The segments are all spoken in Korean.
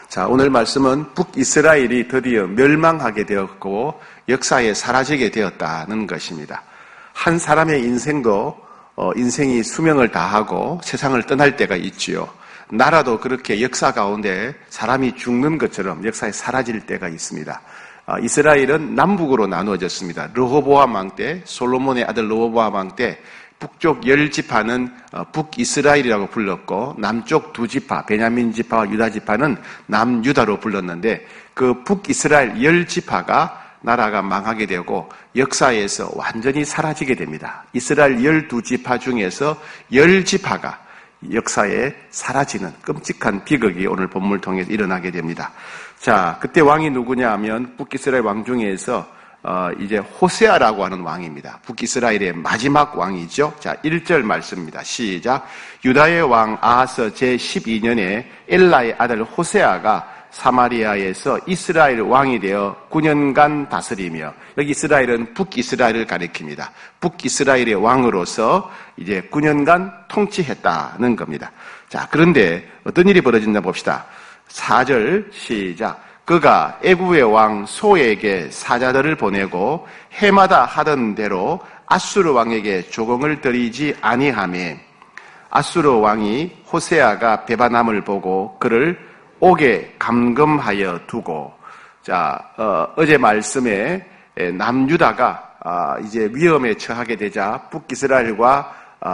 자, 오늘 말씀은 북이스라엘이 드디어 멸망하게 되었고 역사에 사라지게 되었다는 것입니다. 한 사람의 인생도 인생이 수명을 다하고 세상을 떠날 때가 있지요. 나라도 그렇게 역사 가운데 사람이 죽는 것처럼 역사에 사라질 때가 있습니다. 이스라엘은 남북으로 나누어졌습니다. 르호보암 왕 때, 솔로몬의 아들 르호보암 왕 때 북쪽 10지파는 북이스라엘이라고 불렀고 남쪽 2지파, 베냐민 지파와 유다 지파는 남유다로 불렀는데 그 북이스라엘 10지파가 나라가 망하게 되고 역사에서 완전히 사라지게 됩니다. 이스라엘 12지파 중에서 10지파가 역사에 사라지는 끔찍한 비극이 오늘 본문을 통해서 일어나게 됩니다. 자, 그때 왕이 누구냐 하면 북이스라엘 왕 중에서 이제 호세아라고 하는 왕입니다. 북이스라엘의 마지막 왕이죠. 자, 1절 말씀입니다. 시작. 유다의 왕 아하스 제12년에 엘라의 아들 호세아가 사마리아에서 이스라엘 왕이 되어 9년간 다스리며, 여기 이스라엘은 북이스라엘을 가리킵니다. 북이스라엘의 왕으로서 이제 9년간 통치했다는 겁니다. 자, 그런데 어떤 일이 벌어진다 봅시다. 4절 시작. 그가 애굽의 왕 소에게 사자들을 보내고 해마다 하던 대로 아수르 왕에게 조공을 드리지 아니하며 아수르 왕이 호세아가 배반함을 보고 그를 옥에 감금하여 두고, 자, 어제 말씀에 남유다가 이제 위험에 처하게 되자 북이스라엘과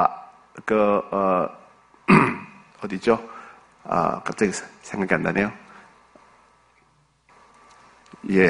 어디죠? 갑자기 생각이 안 나네요. 예,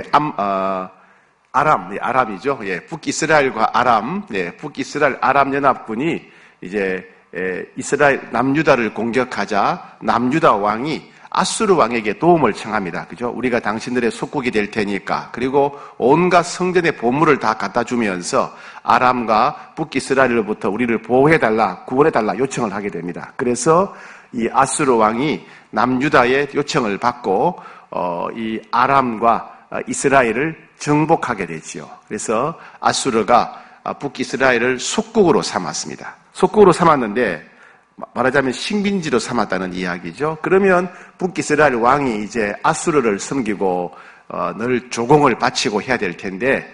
아람이죠. 예, 북이스라엘과 아람, 예, 북이스라엘 아람 연합군이 이제 이스라엘 남유다를 공격하자 남유다 왕이 아수르 왕에게 도움을 청합니다. 그죠? 우리가 당신들의 속국이 될 테니까. 그리고 온갖 성전의 보물을 다 갖다 주면서 아람과 북이스라엘로부터 우리를 보호해달라, 구원해달라 요청을 하게 됩니다. 그래서 이 아수르 왕이 남유다의 요청을 받고 이 아람과 이스라엘을 정복하게 되지요. 그래서 아수르가 북이스라엘을 속국으로 삼았습니다. 속국으로 삼았는데 말하자면 식민지로 삼았다는 이야기죠. 그러면 북이스라엘 왕이 이제 아수르를 섬기고 늘 조공을 바치고 해야 될 텐데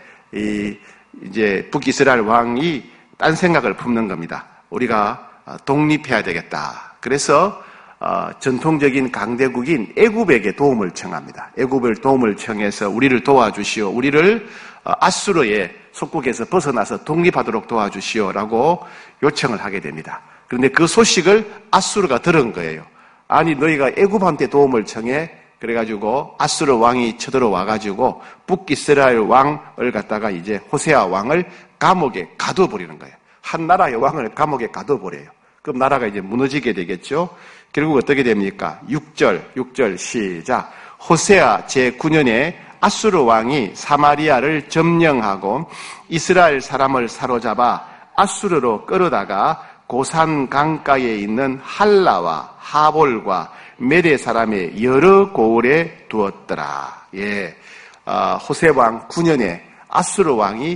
이제 북이스라엘 왕이 딴 생각을 품는 겁니다. 우리가 독립해야 되겠다. 그래서 전통적인 강대국인 애굽에게 도움을 청합니다. 애굽을 도움을 청해서 우리를 도와주시오. 우리를 아수르의 속국에서 벗어나서 독립하도록 도와주시오라고 요청을 하게 됩니다. 그런데 그 소식을 아수르가 들은 거예요. 아니, 너희가 애굽한테 도움을 청해? 그래가지고 아수르 왕이 쳐들어와가지고 북이스라엘 왕을 갖다가 이제 호세아 왕을 감옥에 가둬버리는 거예요. 한 나라의 왕을 감옥에 가둬버려요. 그럼 나라가 이제 무너지게 되겠죠. 결국 어떻게 됩니까? 6절 시작. 호세아 제9년에 아수르 왕이 사마리아를 점령하고 이스라엘 사람을 사로잡아 아수르로 끌어다가 고산 강가에 있는 할라와 하볼과 메대 사람의 여러 고을에 두었더라. 예, 호세 왕 9년에 아수르 왕이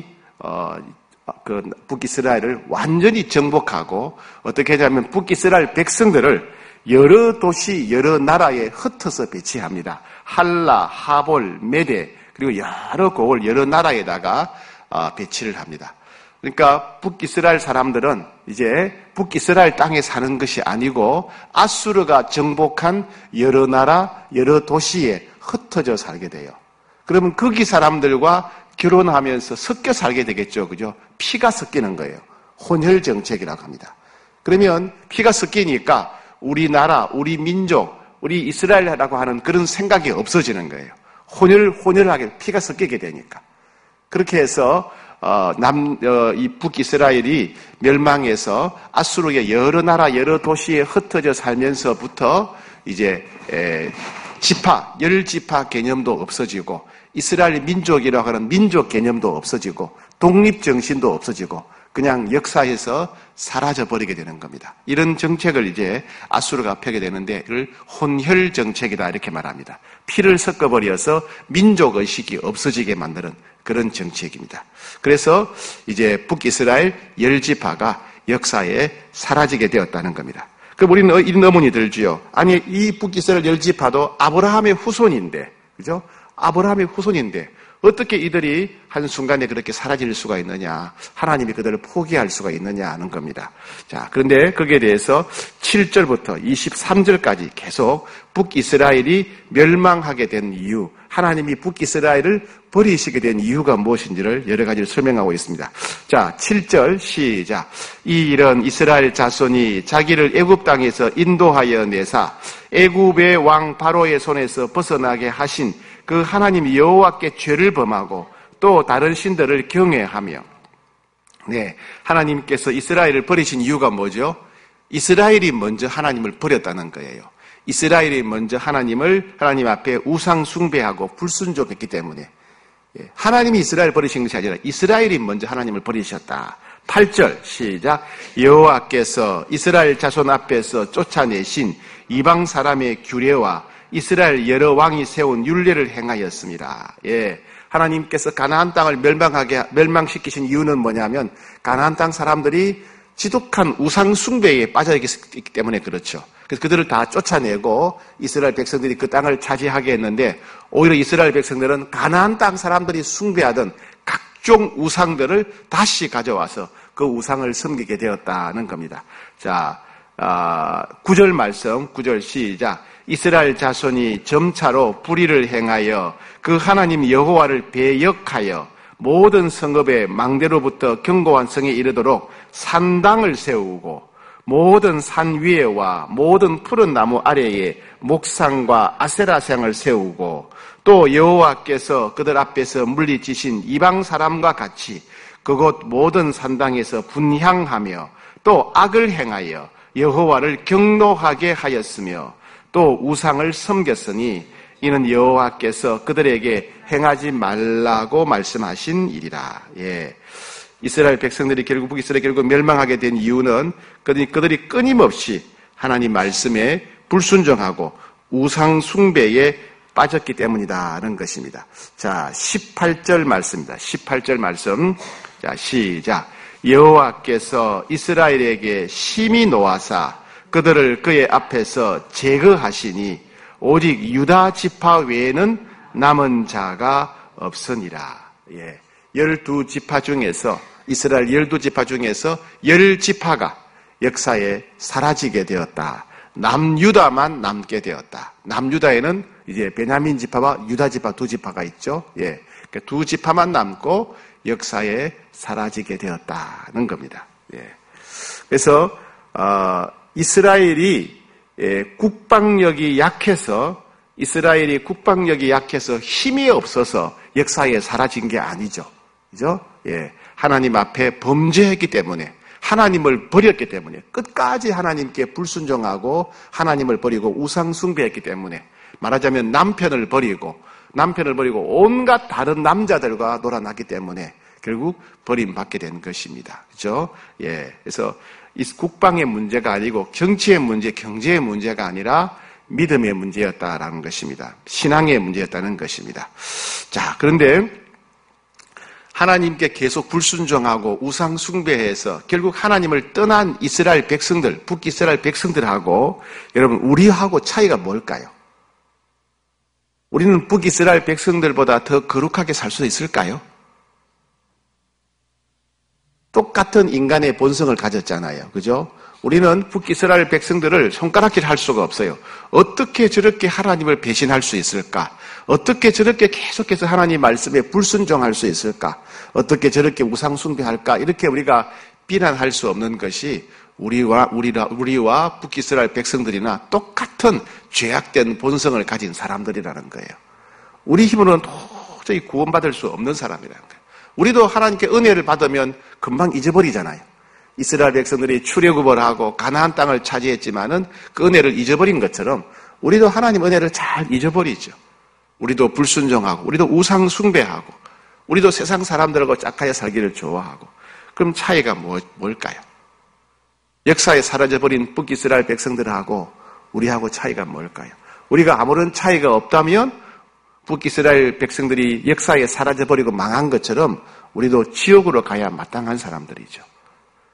그 북이스라엘을 완전히 정복하고 어떻게 하냐면 북이스라엘 백성들을 여러 도시, 여러 나라에 흩어서 배치합니다. 할라, 하볼, 메대 그리고 여러 고을, 여러 나라에다가 배치를 합니다. 그러니까 북이스라엘 사람들은 이제 북이스라엘 땅에 사는 것이 아니고 아수르가 정복한 여러 나라, 여러 도시에 흩어져 살게 돼요. 그러면 거기 사람들과 결혼하면서 섞여 살게 되겠죠. 그죠? 피가 섞이는 거예요. 혼혈 정책이라고 합니다. 그러면 피가 섞이니까 우리나라, 우리 민족, 우리 이스라엘이라고 하는 그런 생각이 없어지는 거예요. 혼혈하게 피가 섞이게 되니까. 그렇게 해서 이 북이스라엘이 멸망해서 아수르의 여러 나라, 여러 도시에 흩어져 살면서부터 이제 지파, 10지파 개념도 없어지고 이스라엘 민족이라고 하는 민족 개념도 없어지고 독립정신도 없어지고 그냥 역사에서 사라져버리게 되는 겁니다. 이런 정책을 이제 아수르가 펴게 되는데 이를 혼혈 정책이다 이렇게 말합니다. 피를 섞어버려서 민족의식이 없어지게 만드는 그런 정책입니다. 그래서 이제 북이스라엘 10지파가 역사에 사라지게 되었다는 겁니다. 그럼 우리는 이런 의문이 들지요. 아니, 이 북이스라엘 10지파도 아브라함의 후손인데, 그죠? 아브라함의 후손인데, 어떻게 이들이 한순간에 그렇게 사라질 수가 있느냐, 하나님이 그들을 포기할 수가 있느냐 하는 겁니다. 자, 그런데 거기에 대해서 7절부터 23절까지 계속 북이스라엘이 멸망하게 된 이유, 하나님이 북이스라엘을 버리시게 된 이유가 무엇인지를 여러 가지를 설명하고 있습니다. 자, 7절 시작. 이 일은 이스라엘 자손이 자기를 애굽 땅에서 인도하여 내사 애굽의 왕 바로의 손에서 벗어나게 하신 그 하나님 여호와께 죄를 범하고 또 다른 신들을 경외하며, 네, 하나님께서 이스라엘을 버리신 이유가 뭐죠? 이스라엘이 먼저 하나님을 버렸다는 거예요. 이스라엘이 먼저 하나님 앞에 우상 숭배하고 불순종했기 때문에, 하나님이 이스라엘 버리신 것이 아니라 이스라엘이 먼저 하나님을 버리셨다. 8절 시작. 여호와께서 이스라엘 자손 앞에서 쫓아내신 이방 사람의 규례와 이스라엘 여러 왕이 세운 율례를 행하였습니다. 예, 하나님께서 가나안 땅을 멸망시키신 이유는 뭐냐면 가나안 땅 사람들이 지독한 우상 숭배에 빠져있기 때문에 그렇죠. 그래서 그들을 다 쫓아내고 이스라엘 백성들이 그 땅을 차지하게 했는데, 오히려 이스라엘 백성들은 가나안 땅 사람들이 숭배하던 각종 우상들을 다시 가져와서 그 우상을 섬기게 되었다는 겁니다. 자, 9절 말씀, 9절 시작. 이스라엘 자손이 점차로 불의를 행하여 그 하나님 여호와를 배역하여 모든 성읍의 망대로부터 견고한 성에 이르도록 산당을 세우고 모든 산 위에와 모든 푸른 나무 아래에 목상과 아세라상을 세우고 또 여호와께서 그들 앞에서 물리치신 이방 사람과 같이 그곳 모든 산당에서 분향하며 또 악을 행하여 여호와를 경노하게 하였으며 또 우상을 섬겼으니 이는 여호와께서 그들에게 행하지 말라고 말씀하신 일이라. 예. 이스라엘 백성들이 북이스라엘이 결국 멸망하게 된 이유는 그들이 끊임없이 하나님 말씀에 불순종하고 우상 숭배에 빠졌기 때문이다는 것입니다. 자, 18절 말씀입니다. 18절 말씀. 자, 시작. 여호와께서 이스라엘에게 심히 노하사 그들을 그의 앞에서 제거하시니 오직 유다 지파 외에는 남은 자가 없으니라. 예. 12지파 중에서, 이스라엘 12지파 중에서 10지파가 역사에 사라지게 되었다. 남유다만 남게 되었다. 남유다에는 이제 베냐민 지파와 유다 지파 두 지파가 있죠. 예. 그 두 지파만 남고 역사에 사라지게 되었다는 겁니다. 예. 그래서, 이스라엘이 국방력이 약해서 힘이 없어서 역사에 사라진 게 아니죠. 그죠? 예. 하나님 앞에 범죄했기 때문에, 하나님을 버렸기 때문에, 끝까지 하나님께 불순종하고 하나님을 버리고 우상 숭배했기 때문에, 말하자면 남편을 버리고 온갖 다른 남자들과 놀아났기 때문에 결국 버림받게 된 것입니다. 그죠? 예. 그래서 이 국방의 문제가 아니고 정치의 문제, 경제의 문제가 아니라 믿음의 문제였다라는 것입니다. 신앙의 문제였다는 것입니다. 자, 그런데 하나님께 계속 불순종하고 우상 숭배해서 결국 하나님을 떠난 이스라엘 백성들, 북이스라엘 백성들하고 여러분 우리하고 차이가 뭘까요? 우리는 북이스라엘 백성들보다 더 거룩하게 살 수 있을까요? 똑같은 인간의 본성을 가졌잖아요. 그죠? 우리는 북이스라엘 백성들을 손가락질 할 수가 없어요. 어떻게 저렇게 하나님을 배신할 수 있을까? 어떻게 저렇게 계속해서 하나님 말씀에 불순종할 수 있을까? 어떻게 저렇게 우상 숭배할까? 이렇게 우리가 비난할 수 없는 것이 우리와 북이스라엘 백성들이나 똑같은 죄악된 본성을 가진 사람들이라는 거예요. 우리 힘으로는 도저히 구원받을 수 없는 사람이라는 거예요. 우리도 하나님께 은혜를 받으면 금방 잊어버리잖아요. 이스라엘 백성들이 출애굽을 하고 가나안 땅을 차지했지만은 그 은혜를 잊어버린 것처럼 우리도 하나님 은혜를 잘 잊어버리죠. 우리도 불순종하고 우리도 우상 숭배하고 우리도 세상 사람들하고 짝하여 살기를 좋아하고. 그럼 차이가 뭘까요? 역사에 사라져버린 북이스라엘 백성들하고 우리하고 차이가 뭘까요? 우리가 아무런 차이가 없다면 북이스라엘 백성들이 역사에 사라져버리고 망한 것처럼 우리도 지옥으로 가야 마땅한 사람들이죠.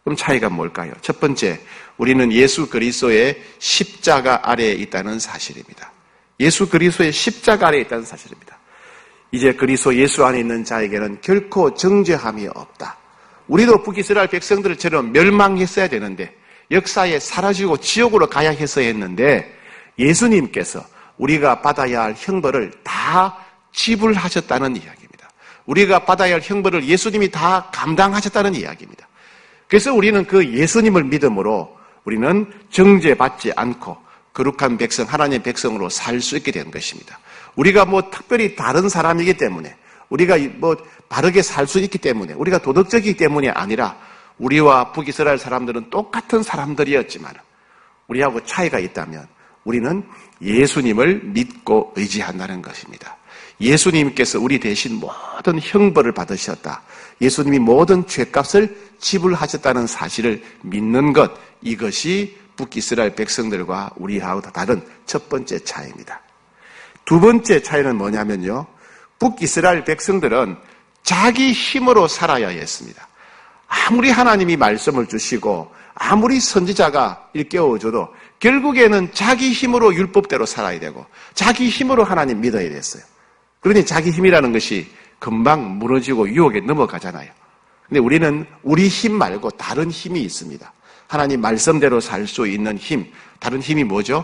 그럼 차이가 뭘까요? 첫 번째, 우리는 예수 그리스도의 십자가 아래에 있다는 사실입니다. 예수 그리스도의 십자가 아래에 있다는 사실입니다. 이제 그리스도 예수 안에 있는 자에게는 결코 정죄함이 없다. 우리도 북이스라엘 백성들처럼 멸망했어야 되는데, 역사에 사라지고 지옥으로 가야 했어야 했는데, 예수님께서 우리가 받아야 할 형벌을 다 지불하셨다는 이야기입니다. 우리가 받아야 할 형벌을 예수님이 다 감당하셨다는 이야기입니다. 그래서 우리는 그 예수님을 믿음으로 우리는 정죄받지 않고 거룩한 백성, 하나님의 백성으로 살 수 있게 된 것입니다. 우리가 특별히 다른 사람이기 때문에, 우리가 바르게 살 수 있기 때문에, 우리가 도덕적이기 때문이 아니라, 우리와 북이스라엘 사람들은 똑같은 사람들이었지만 우리하고 차이가 있다면 우리는 예수님을 믿고 의지한다는 것입니다. 예수님께서 우리 대신 모든 형벌을 받으셨다. 예수님이 모든 죄값을 지불하셨다는 사실을 믿는 것, 이것이 북이스라엘 백성들과 우리하고 다른 첫 번째 차이입니다. 두 번째 차이는 뭐냐면요, 북이스라엘 백성들은 자기 힘으로 살아야 했습니다. 아무리 하나님이 말씀을 주시고 아무리 선지자가 일깨워줘도 결국에는 자기 힘으로 율법대로 살아야 되고 자기 힘으로 하나님 믿어야 됐어요. 그러니 자기 힘이라는 것이 금방 무너지고 유혹에 넘어가잖아요. 근데 우리는 우리 힘 말고 다른 힘이 있습니다. 하나님 말씀대로 살 수 있는 힘. 다른 힘이 뭐죠?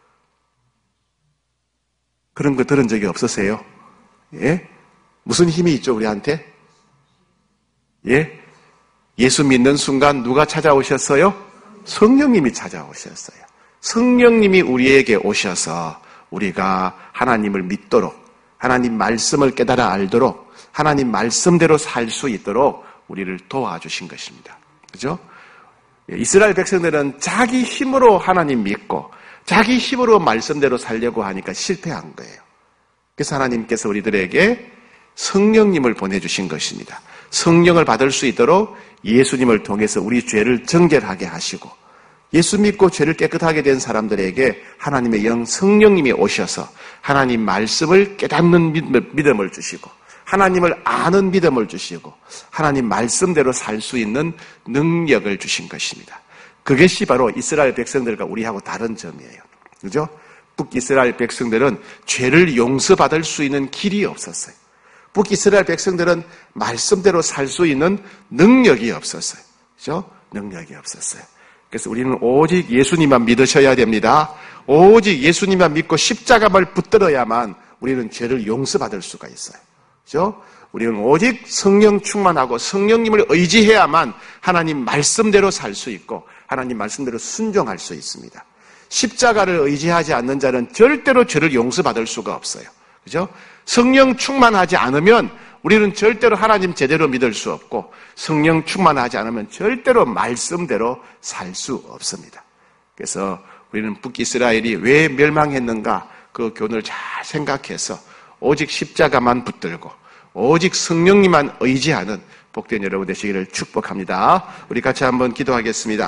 그런 거 들은 적이 없으세요? 예? 무슨 힘이 있죠, 우리한테? 예? 예수 믿는 순간 누가 찾아오셨어요? 성령님이 찾아오셨어요. 성령님이 우리에게 오셔서 우리가 하나님을 믿도록, 하나님 말씀을 깨달아 알도록, 하나님 말씀대로 살 수 있도록 우리를 도와주신 것입니다. 그죠? 이스라엘 백성들은 자기 힘으로 하나님 믿고 자기 힘으로 말씀대로 살려고 하니까 실패한 거예요. 그래서 하나님께서 우리들에게 성령님을 보내주신 것입니다. 성령을 받을 수 있도록 예수님을 통해서 우리 죄를 정결하게 하시고, 예수 믿고 죄를 깨끗하게 된 사람들에게 하나님의 영 성령님이 오셔서 하나님 말씀을 깨닫는 믿음을 주시고, 하나님을 아는 믿음을 주시고, 하나님 말씀대로 살 수 있는 능력을 주신 것입니다. 그것이 바로 이스라엘 백성들과 우리하고 다른 점이에요. 그죠? 북이스라엘 백성들은 죄를 용서받을 수 있는 길이 없었어요. 북이스라엘 백성들은 말씀대로 살 수 있는 능력이 없었어요. 그죠? 능력이 없었어요. 그래서 우리는 오직 예수님만 믿으셔야 됩니다. 오직 예수님만 믿고 십자가를 붙들어야만 우리는 죄를 용서받을 수가 있어요. 그죠? 우리는 오직 성령 충만하고 성령님을 의지해야만 하나님 말씀대로 살 수 있고 하나님 말씀대로 순종할 수 있습니다. 십자가를 의지하지 않는 자는 절대로 죄를 용서받을 수가 없어요. 그죠? 성령 충만하지 않으면 우리는 절대로 하나님 제대로 믿을 수 없고, 성령 충만하지 않으면 절대로 말씀대로 살 수 없습니다. 그래서 우리는 북이스라엘이 왜 멸망했는가, 그 교훈을 잘 생각해서 오직 십자가만 붙들고 오직 성령님만 의지하는 복된 여러분 되시기를 축복합니다. 우리 같이 한번 기도하겠습니다.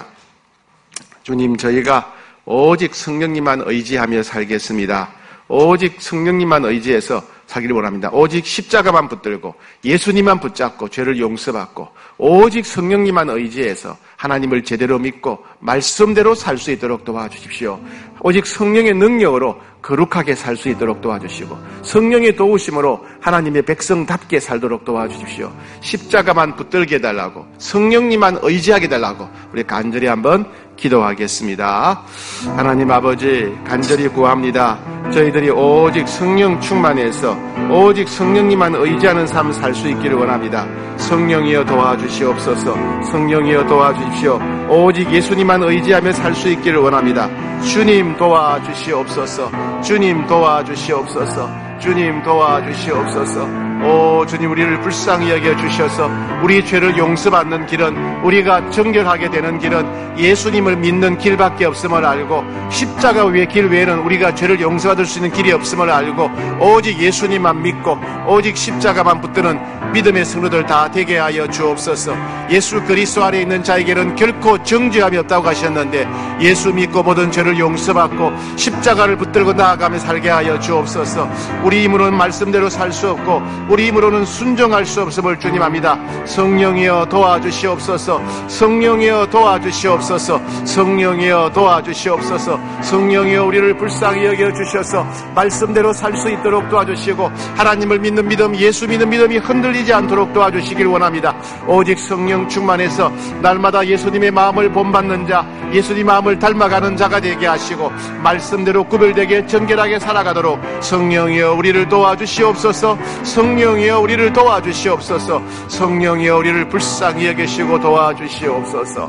주님, 저희가 오직 성령님만 의지하며 살겠습니다. 오직 성령님만 의지해서 살기를 원합니다. 오직 십자가만 붙들고 예수님만 붙잡고 죄를 용서받고 오직 성령님만 의지해서 하나님을 제대로 믿고 말씀대로 살 수 있도록 도와주십시오. 오직 성령의 능력으로 거룩하게 살 수 있도록 도와주시고 성령의 도우심으로 하나님의 백성답게 살도록 도와주십시오. 십자가만 붙들게 해달라고, 성령님만 의지하게 해달라고 우리 간절히 한번 기도하겠습니다. 하나님 아버지, 간절히 구합니다. 저희들이 오직 성령 충만해서 오직 성령님만 의지하는 삶 살 수 있기를 원합니다. 성령이여 도와주시옵소서. 성령이여 도와주십시오. 오직 예수님만 의지하며 살 수 있기를 원합니다. 주님 도와주시옵소서. 주님 도와주시옵소서. 주님 도와주시옵소서. 오 주님, 우리를 불쌍히 여겨주셔서 우리 죄를 용서받는 길은, 우리가 정결하게 되는 길은 예수님을 믿는 길밖에 없음을 알고, 십자가 위의 길 외에는 우리가 죄를 용서받을 수 있는 길이 없음을 알고 오직 예수님만 믿고 오직 십자가만 붙드는 믿음의 성도들 다 되게 하여 주옵소서. 예수 그리스도 안에 있는 자에게는 결코 정죄함이 없다고 하셨는데 예수 믿고 모든 죄를 용서받고 십자가를 붙들고 나아가며 살게 하여 주옵소서. 우리 힘으로는 말씀대로 살 수 없고 우리 힘으로는 순종할 수 없음을 주님 압니다. 성령이여 도와주시옵소서. 성령이여 도와주시옵소서. 성령이여 도와주시옵소서. 성령이여 우리를 불쌍히 여겨주셔서 말씀대로 살 수 있도록 도와주시고 하나님을 믿는 믿음, 예수 믿는 믿음이 흔들리지 않도록 도와주시길 원합니다. 오직 성령 충만해서 날마다 예수님의 마음을 본받는 자, 예수님 마음을 닮아가는 자가 되게 하시고 말씀대로 구별되게 정결하게 살아가도록 성령이여 우리를 도와주시옵소서. 성령이여 우리를 도와주시옵소서. 성령이여 우리를 불쌍히 여기시고 도와주시옵소서.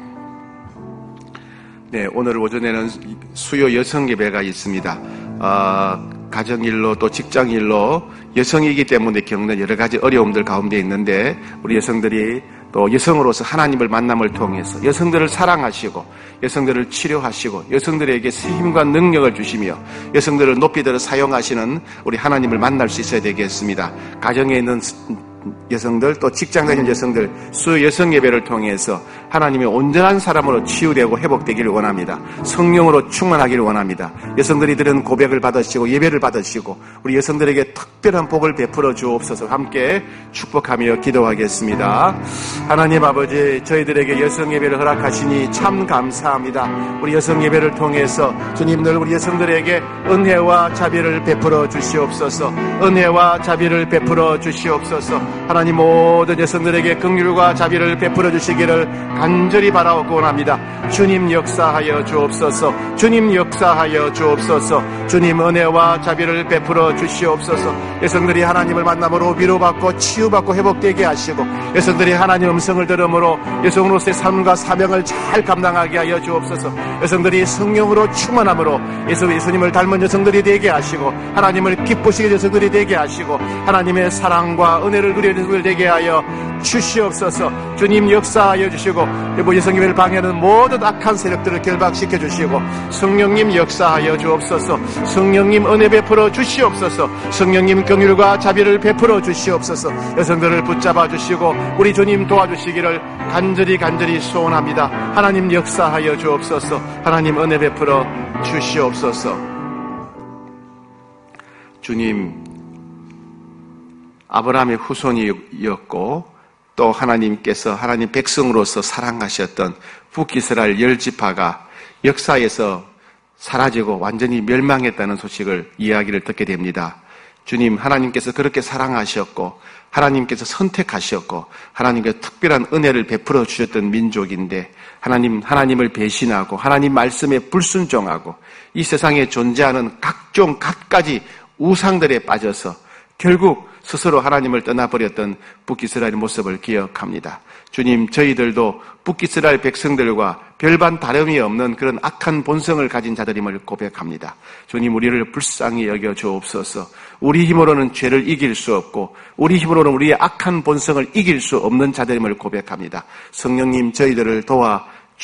네, 오늘 오전에는 수요 여성 예배가 있습니다. 가정일로 또 직장일로 여성이기 때문에 겪는 여러 가지 어려움들 가운데 있는데 우리 여성들이 또 여성으로서 하나님을 만남을 통해서 여성들을 사랑하시고 여성들을 치료하시고 여성들에게 힘과 능력을 주시며 여성들을 높이 들어 사용하시는 우리 하나님을 만날 수 있어야 되겠습니다. 가정에 있는 여성들 또 직장 다니는 여성들 수 여성 예배를 통해서 하나님의 온전한 사람으로 치유되고 회복되기를 원합니다. 성령으로 충만하기를 원합니다. 여성들이 들은 고백을 받으시고 예배를 받으시고 우리 여성들에게 특별한 복을 베풀어 주옵소서. 함께 축복하며 기도하겠습니다. 하나님 아버지, 저희들에게 여성 예배를 허락하시니 참 감사합니다. 우리 여성 예배를 통해서 주님 늘 우리 여성들에게 은혜와 자비를 베풀어 주시옵소서. 은혜와 자비를 베풀어 주시옵소서. 하나님 모든 여성들에게 긍휼과 자비를 베풀어 주시기를 간절히 바라옵고 원합니다. 주님 역사하여 주옵소서. 주님 역사하여 주옵소서. 주님 은혜와 자비를 베풀어 주시옵소서. 여성들이 하나님을 만남으로 위로받고 치유받고 회복되게 하시고 여성들이 하나님의 음성을 들음으로 여성으로서의 삶과 사명을 잘 감당하게 하여 주옵소서. 여성들이 성령으로 충만함으로 예수님을 닮은 여성들이 되게 하시고 하나님을 기쁘시게 여성들이 되게 하시고 하나님의 사랑과 은혜를 누리는 여성들 되게 하여 주시옵소서. 주님 역사하여 주시고 여성예배를 방해하는 모든 악한 세력들을 결박시켜 주시고 성령님 역사하여 주옵소서. 성령님 은혜 베풀어 주시옵소서. 성령님 긍휼과 자비를 베풀어 주시옵소서. 여성들을 붙잡아 주시고 우리 주님 도와주시기를 간절히 소원합니다. 하나님 역사하여 주옵소서. 하나님 은혜 베풀어 주시옵소서. 주님, 아브라함의 후손이었고 또 하나님께서 하나님 백성으로서 사랑하셨던 북이스라엘 10지파가 역사에서 사라지고 완전히 멸망했다는 소식을 이야기를 듣게 됩니다. 주님, 하나님께서 그렇게 사랑하셨고 하나님께서 선택하셨고 하나님께서 특별한 은혜를 베풀어 주셨던 민족인데 하나님을 배신하고 하나님 말씀에 불순종하고 이 세상에 존재하는 각종 갖가지 우상들에 빠져서 결국 스스로 하나님을 떠나버렸던 북이스라엘의 모습을 기억합니다. 주님, 저희들도 북이스라엘 백성들과 별반 다름이 없는 그런 악한 본성을 가진 자들임을 고백합니다. 주님, 우리를 불쌍히 여겨 주옵소서. 우리 힘으로는 죄를 이길 수 없고 우리 힘으로는 우리의 악한 본성을 이길 수 없는 자들임을 고백합니다. 성령님, 저희들을 도와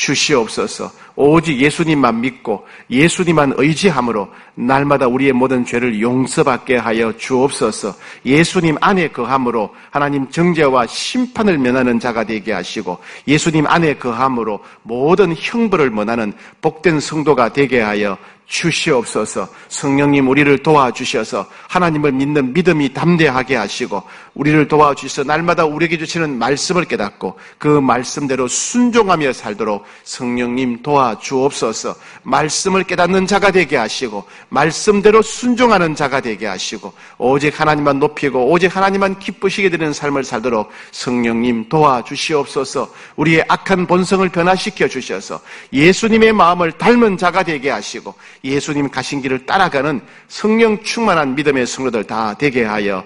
주시옵소서. 오직 예수님만 믿고 예수님만 의지함으로 날마다 우리의 모든 죄를 용서받게 하여 주옵소서. 예수님 안에 거함으로 하나님 정죄와 심판을 면하는 자가 되게 하시고 예수님 안에 거함으로 모든 형벌을 면하는 복된 성도가 되게 하여 주시옵소서. 성령님, 우리를 도와주셔서 하나님을 믿는 믿음이 담대하게 하시고 우리를 도와주셔서 날마다 우리에게 주시는 말씀을 깨닫고 그 말씀대로 순종하며 살도록 성령님 도와주옵소서. 말씀을 깨닫는 자가 되게 하시고 말씀대로 순종하는 자가 되게 하시고 오직 하나님만 높이고 오직 하나님만 기쁘시게 되는 삶을 살도록 성령님 도와주시옵소서. 우리의 악한 본성을 변화시켜 주셔서 예수님의 마음을 닮은 자가 되게 하시고 예수님 가신 길을 따라가는 성령 충만한 믿음의 성도들 다 되게 하여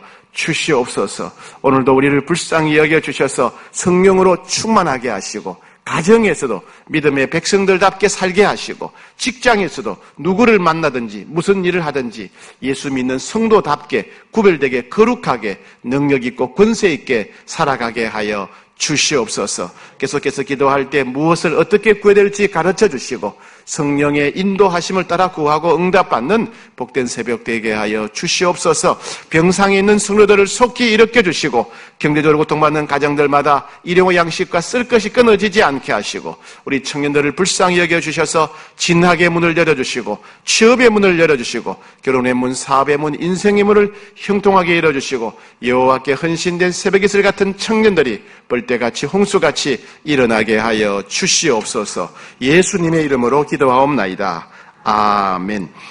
주시옵소서. 오늘도 우리를 불쌍히 여겨주셔서 성령으로 충만하게 하시고 가정에서도 믿음의 백성들답게 살게 하시고 직장에서도 누구를 만나든지 무슨 일을 하든지 예수 믿는 성도답게 구별되게 거룩하게 능력 있고 권세 있게 살아가게 하여 주시옵소서. 계속해서 기도할 때 무엇을 어떻게 구해야 될지 가르쳐 주시고 성령의 인도하심을 따라 구하고 응답받는 복된 새벽 되게 하여 주시옵소서. 병상에 있는 성도들을 속히 일으켜 주시고 경제적으로 고통받는 가정들마다 일용의 양식과 쓸 것이 끊어지지 않게 하시고 우리 청년들을 불쌍히 여겨주셔서 진학의 문을 열어주시고 취업의 문을 열어주시고 결혼의 문, 사업의 문, 인생의 문을 형통하게 열어주시고 여호와께 헌신된 새벽이슬 같은 청년들이 벌떼같이 홍수같이 일어나게 하여 주시옵소서. 예수님의 이름으로 기도하옵나이다. 아멘.